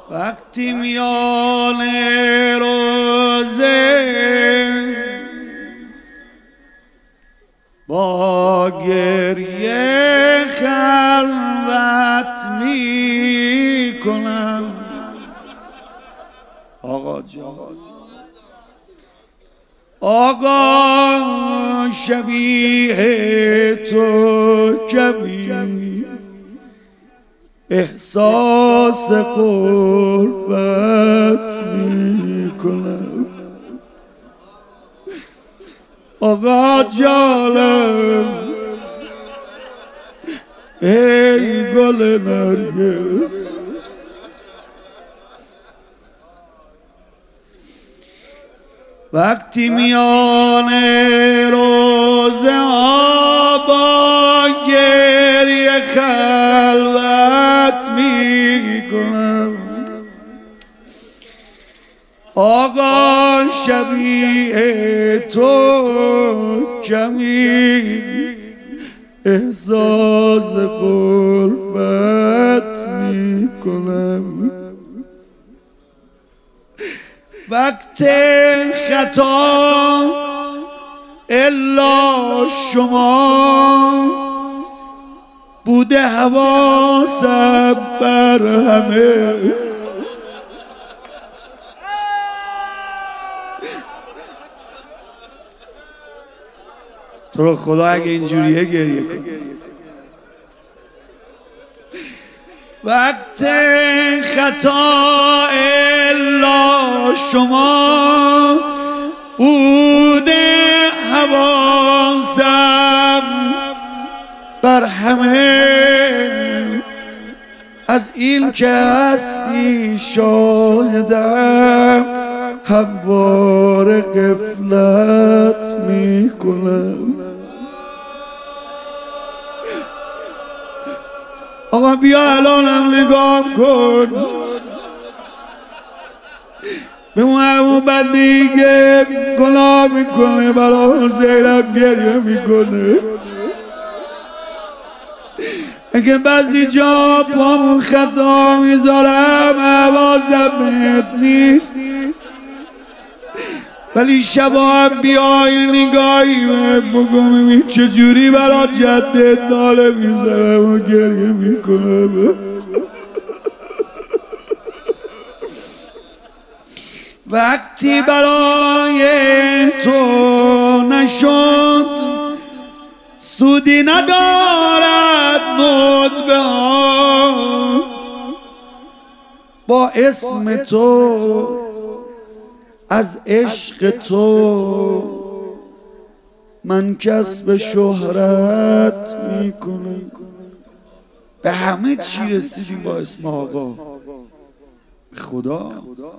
وقتی میان روزه با گریه خلوت میکنم آقا جان آقا شبیه تو کمی احساس قربت میکنم آقا جانم ای گل نرگس وقتی میان روزه با گریه خلوت میکنم آقا شبیه تو کمی احساس غربت میکنم وقت خطا الا شما بوده حواسم بر همه تو رو خدا اگه اینجوریه گریه کن وقت خطا الا شما بوده حواسم بر همه از این که هستی شاهدم همواره غفلت میکنم آقا بیا الانم نگاه کن به اون بندی که گناه میکنه برای زیرم گریه میکنه اگه بعضی جا پامون خطا میذارم حواسم بهت نیست ولی شبا هم بیای نگاهی بگم این چجوری برا جدت ناله میذارم و گریه میکنم وقتی برای تو نشد سودی ندارد ندبه ها با اسم تو از عشق تو من کسب شهرت میکنم به همه چی رسیدیم با اسم آقا خدا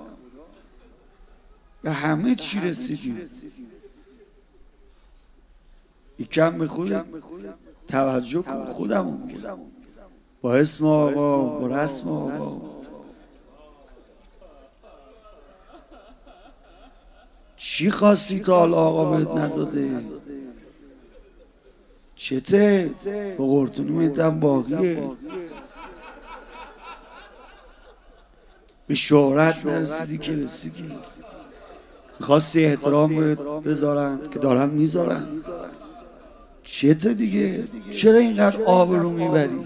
به همه چی رسیدیم یکم به خودت توجه کن خودمون با اسم آقا با رسم آقا چی خواستی تا حالا آقا بهت نداده چته با قرطونی میتم باقیه به شهرت نرسیدی که رسیدی میخواستی احترام بذارن که دارن میذارن چته دیگه چرا اینقدر آبرو میبری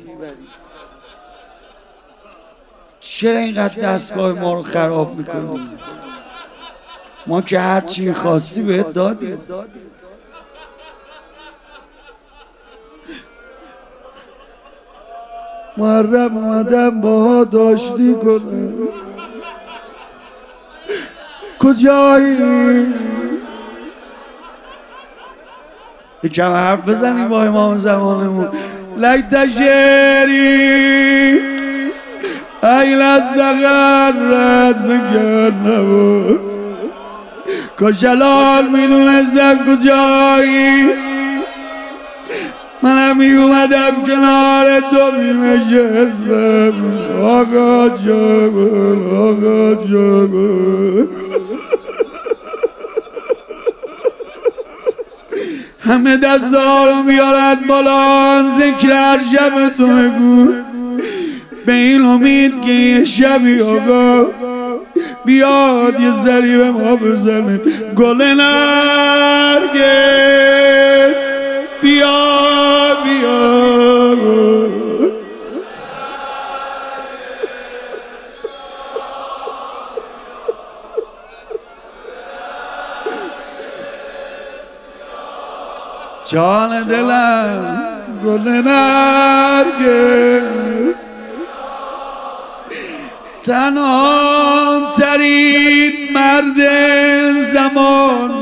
چرا اینقدر دستگاه ما رو خراب میکنی ما که هر چی خواستی بهت دادیم محرم اومدم با داشتی کنم کجایی یکم حرف بزنیم با امام زمانمون لک شعری ای لستقرد بگر نبود کجلال میدونستم کجایی منم میومدم کنار تو مینشستم آقا جان آقا جان همه دستا رو میارن بالا ذکر هر شب تو بگو به این امید که یه شبی آقا بیاد یه ذری به ما بزنه. گل نرگس بیا بیا جان دلم گل نرگس تنها ترین مرد زمان.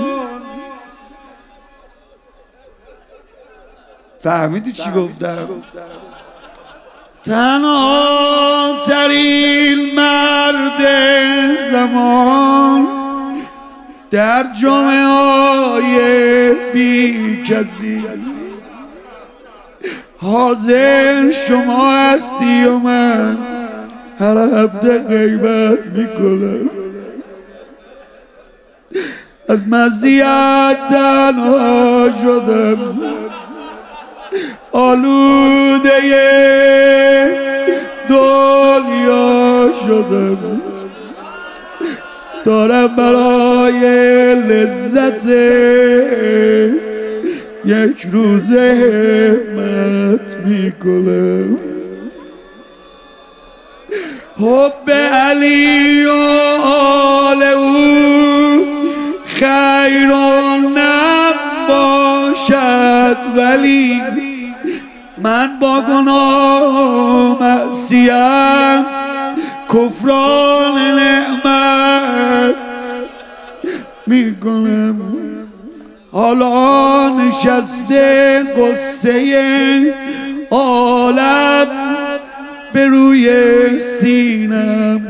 فهمیدی چی گفتم؟ تنها ترین مرد زمان در جامعه های بی کسی حاضر شما هستی و من هر هفته غیبت میکنم. از مزیت تنها شدم، آلوده دنیا شدم، دارم برای لذت یک روزه همت میکنم. حب علی و آل او خیر نباشد، ولی من با گناه معصیت کفران نعمت میکنم. حالا نشسته قصه عالم به روی سینم.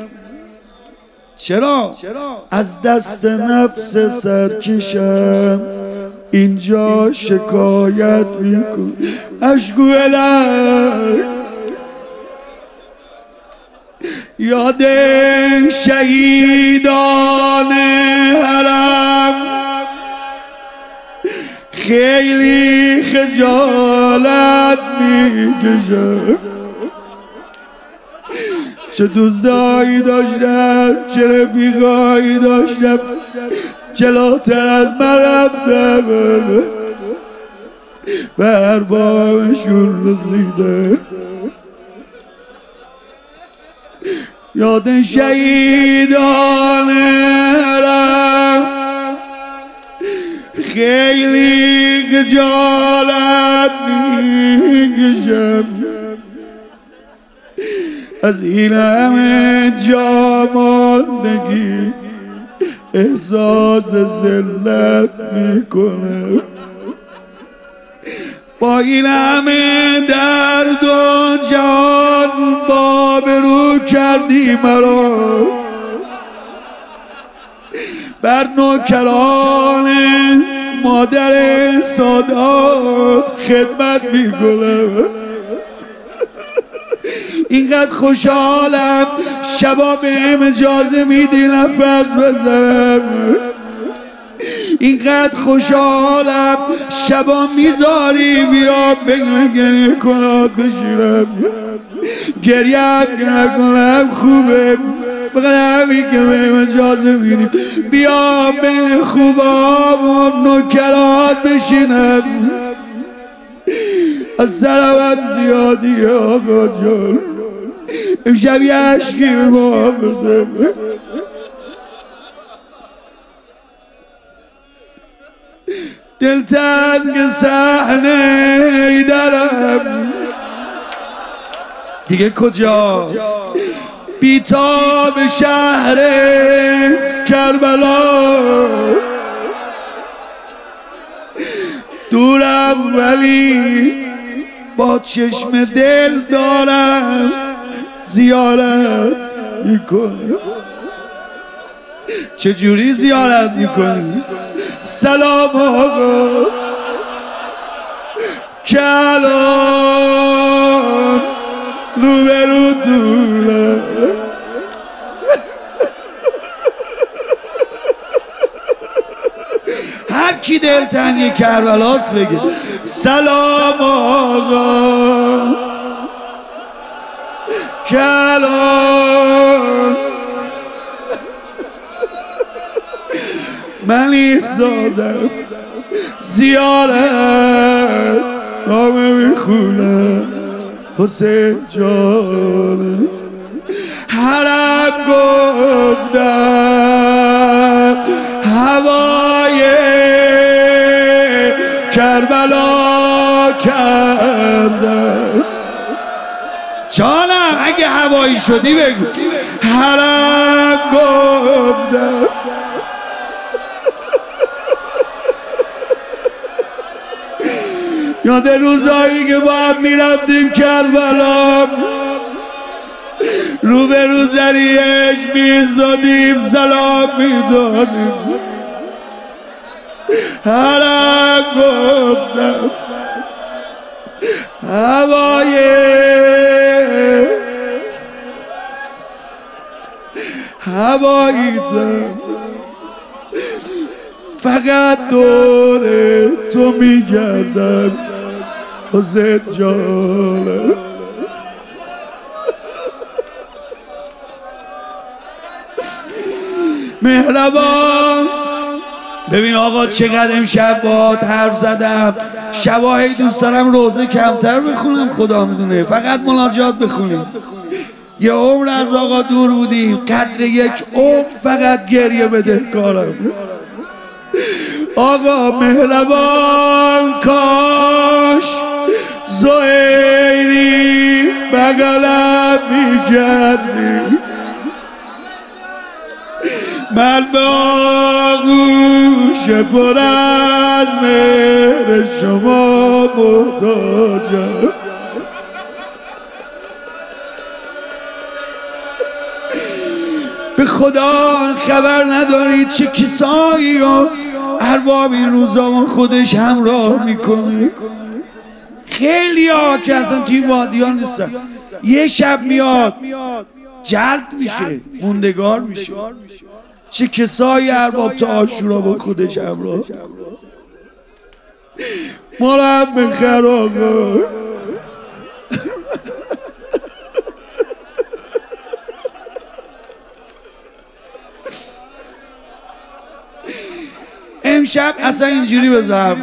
چرا؟ از دست نفس سرکشم اینجا شکایت میکنم. اشکو الهی یاد شهیدان حرم خیلی خجالت میکشم. چه دوستایی داشتم، چه رفیقایی داشتم، جلوتر از من رفتم به اربابشون رسیده. یاد شهیدان حرم خیلی خجالت میکشم. از این همه جا ماندگی احساس ذلت میکنم. با این همه درد و جان بابرو کردی مرا، بر نوکران مادر سادات خدمت میکنم. اینقدر خوشحالم شبا بهم اجازه میدی نفس بزنم. اینقدر خوشحالم شبا میذاری بیام بگم گریه کنات بشیرم. گریه نکنم خوبه، فقط همین که بهم اجازه میدی بیام بین خوبام و نوکرات بشینم. از سرم زیادیه آقا جان، امشب یه عشقی به ما بده. دلتنگ صحنه درم دیگه کجا؟ بیتاب شهر کربلا دورم ولی با چشم دل دارم زیارت میکنم. چجوری زیارت میکنی؟ سلام آقا کلام روبرو دولم. هر کی دلتنگ کربلاست بگه سلام آقا کلان من ایستادم زیارت نامه میخونم حسین جان حرم گفتم هوای کربلا کردم جانم اگه هوایی شدی بگو حرم گفتم یاد روزایی که با هم میرفتیم کربلا رو به رو زریش میزدادیم سلام میدادیم حرم گفتم هواییدم فقط دور تو میگردم حسین جانم مهربان ببین آقا چقدر امشب باهات حرف زدم شباهی دوست دارم روزه کمتر بخونم خدا میدونه فقط مناجات بخونیم یه عمر از آقا دور بودیم قدر یک عمر فقط گریه بده کارم آقا مهربان کاش زهیری بغلم میگردی من به آغوش پر از مهر شما محتاجم به خدا خبر ندارید چه کسایی و ارباب این روزا خودش همراه میکنه خیلی ها که اصلا توی وادیان نیستن یه شب میاد جلد میشه موندگار میشه چه کسایی ارباب تا عاشورا با خودش همراه مالم بخیر آقا امشب اصلا اینجوری بذار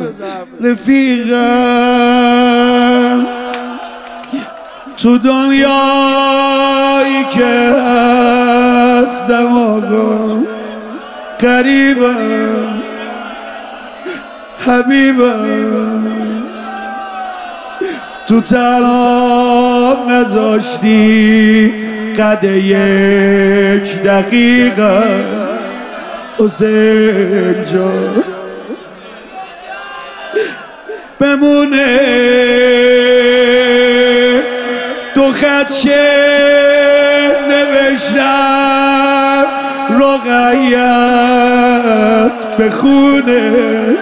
رفیقم تو دنیایی که هستم آقا قریبم حبیبم تو تنها نذاشتی قد یک دقیقه حسین جان بمونه تو خط شعر نوشتم رقیت بخونه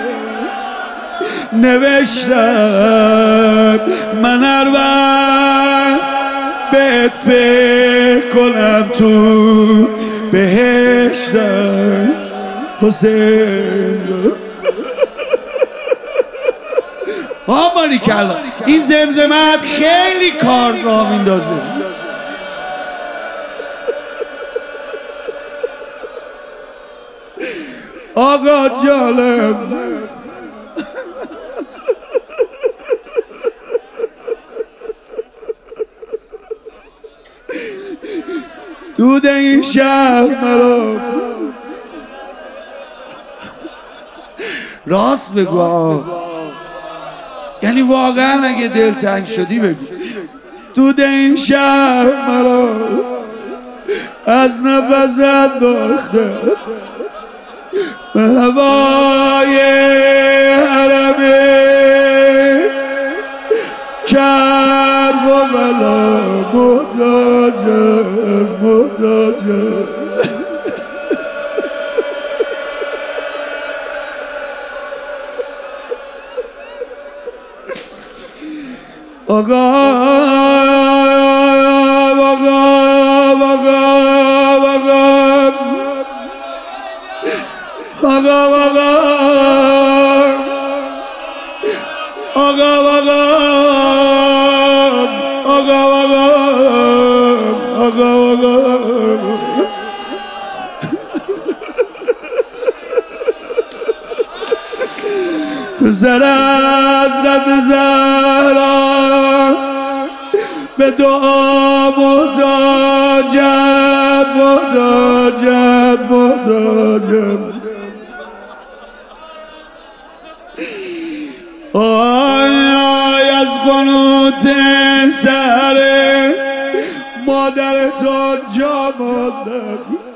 نوشتم من هر وقت بهت فکر کنم تو بهشتم حسین آماری کلا این زمزمت خیلی کار را میندازه آقا جالب دود این شهر مرا راست بگو یعنی واقعا اگه دلتنگ شدی بگو دود این شهر مرا از نفس انداخته به هوای حرمه کربلا محتاجم پسر حضرت زهرا به دعا محتاجم آی از قنوت سر مادر تا جا ماندم